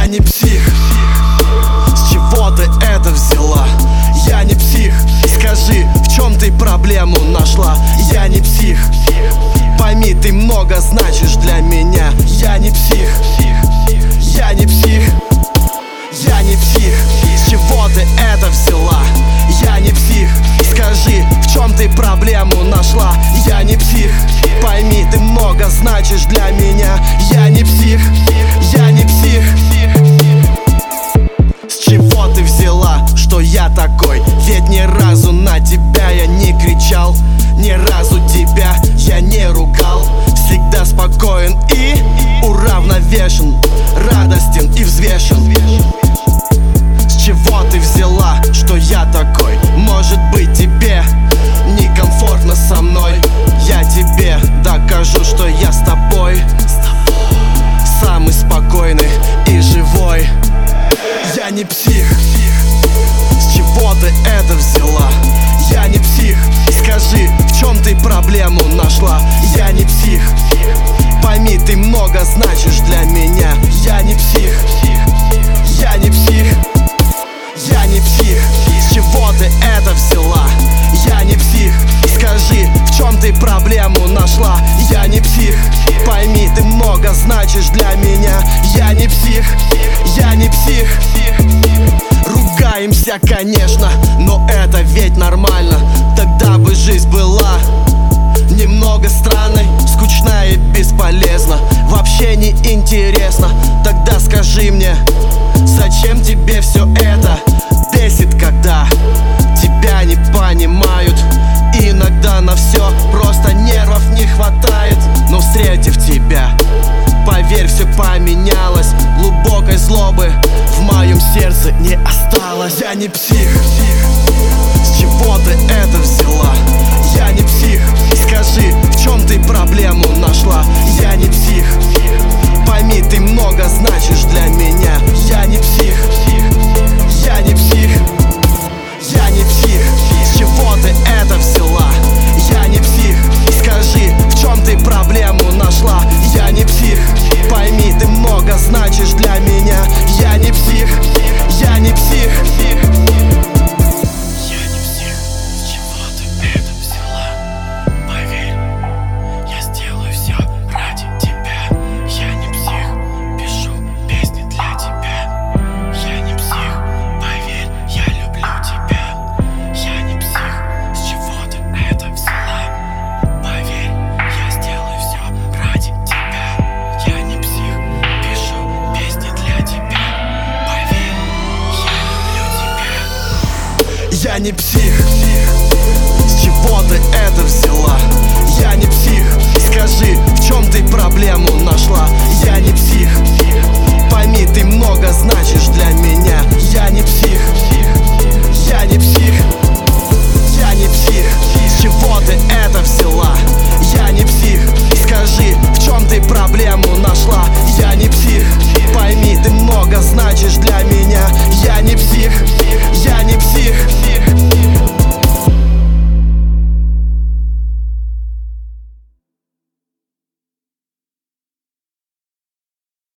Я не псих. С чего ты это взяла? Я не псих. Скажи, в чем ты проблему нашла? Я не псих. Пойми, ты много значишь для меня. Я не псих. Я не псих. Я не псих. С чего ты это взяла? Я не псих. Скажи, в чем ты проблему нашла? Я не псих. Пойми, ты много значишь для меня. Я не псих. Я не псих. С чего ты взяла, что я такой? Ведь ни разу на тебя я не кричал, ни разу тебя я не ругал. Всегда спокоен и уравновешен, радостен и взвешен. С чего ты взяла, что я такой? Может быть, тебе некомфортно со мной? Я тебе докажу, что я с тобой самый спокойный и живой. Я не псих. С чего ты это взяла? Я не псих. Скажи, в чем ты проблему нашла? Я не псих. Пойми, ты много значишь для меня. Я не псих. Я не псих. Я не псих. С чего ты это взяла? Я не псих. Скажи, в чем ты проблему нашла? Я не псих. Пойми, ты много значишь для меня. Я не псих. Я не псих. Ругаемся, конечно, но это ведь нормально. Тогда бы жизнь была немного странной, скучна и бесполезна, вообще не интересно. Тогда скажи мне, зачем тебе все это? Бесит, когда тебя не понимают. Иногда на все просто нервов не хватает. Но встретив тебя, поверь, все поменялось. Глубокой злобы в моем сердце не осталось. Я не псих. С чего ты это взяла? Я не псих. Скажи, в чем ты проблему нашла? Я не псих. Пойми, ты много значишь для меня. Я не псих. Я не псих. Я не псих. С чего ты это взяла? Я не псих. Скажи, в чем ты проблему нашла? Я не псих. Пойми, ты много значишь для меня. Я не псих. Я не псих. Я не псих. С чего ты это взяла? Поверь, я сделаю все ради тебя. Я не псих. Пишу песни для тебя. Я не псих. Поверь, я люблю тебя. Я не псих. С чего ты это взяла? Поверь, я сделаю все ради тебя. Я не псих. Пишу песни для тебя. Поверь, я люблю тебя. Я не псих. С чего ты это взяла? Я не псих. Скажи, в чем ты проблему нашла? Я не псих.